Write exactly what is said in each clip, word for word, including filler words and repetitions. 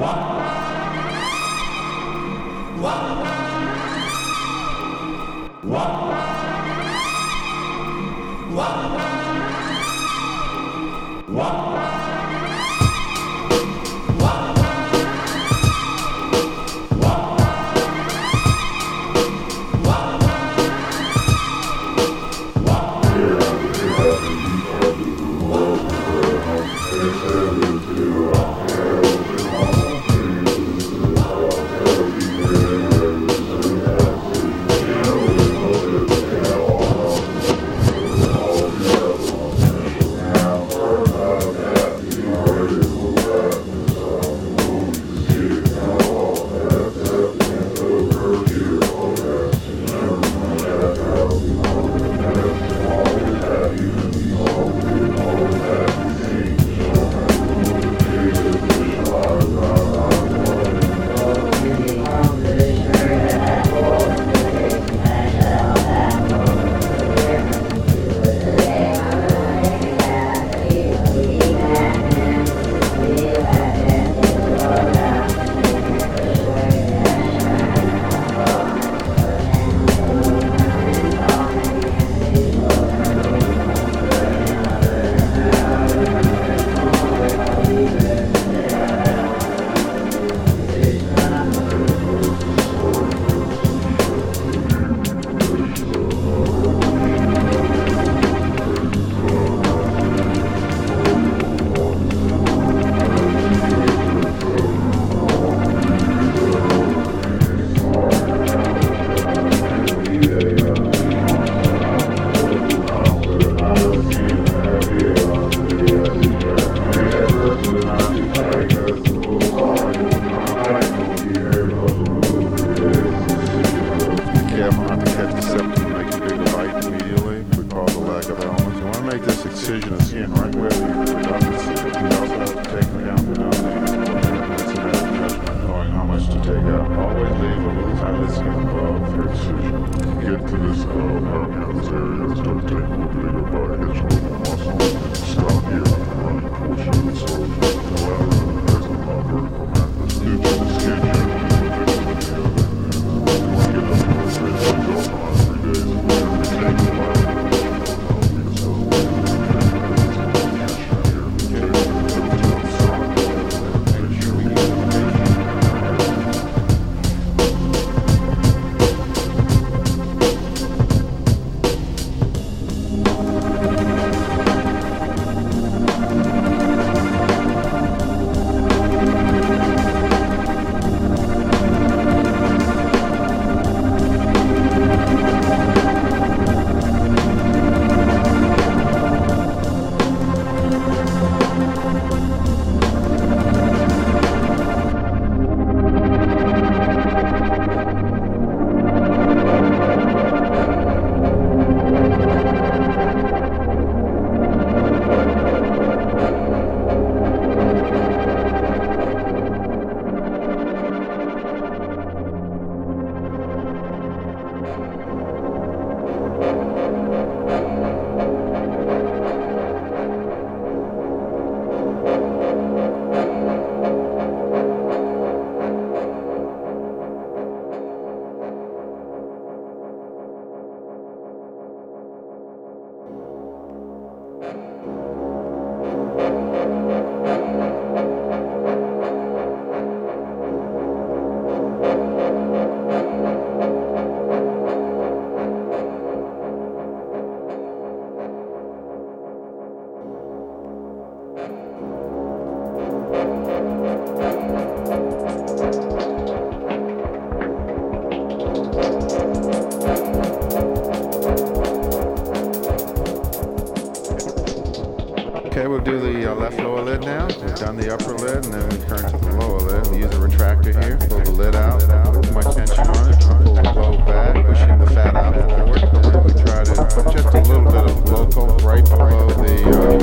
Okay, we'll do the uh, left lower lid now. We've done the upper lid, and then we turn to the lower lid. We use a retractor here. Pull the lid out. Put too much tension on it. Pull the bow back, pushing the fat out forward. And then we try to put just a little bit of local right below the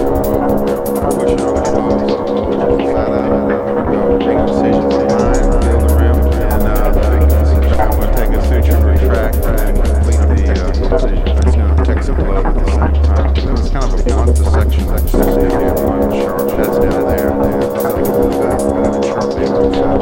uh, pushing on the clothes, push the fat out. And then we go make incisions behind, feel the rim, and uh, take an incision. I'm going to take a suture and retract and complete the uh, incision. It's going to take some load at the same time. So it's kind of a blunt dissection that's just going to be one sharp. That's down there. There. That's going to go back. And then sharp the other side.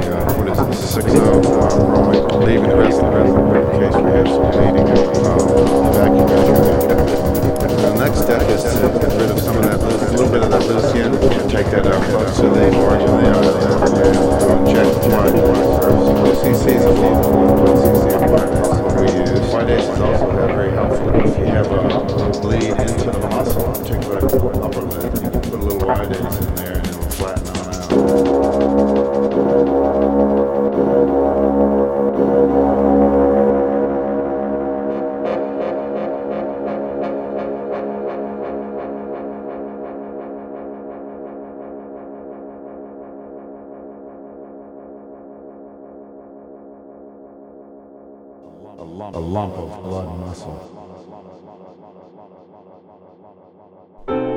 uh, what is it, six oh uh, rolling, leaving the rest of the rest in case we have some bleeding uh, evacuation. The next step is to get rid of some of that, a little bit of that loose end, take that out close to the origin of the outlet, and check one. C C is a local C C we use. White Ace is also very helpful if you have a bleed into the muscle, particularly the upper lid. You can put a little White Ace in there and it will flatten on out. A lump of blood muscle.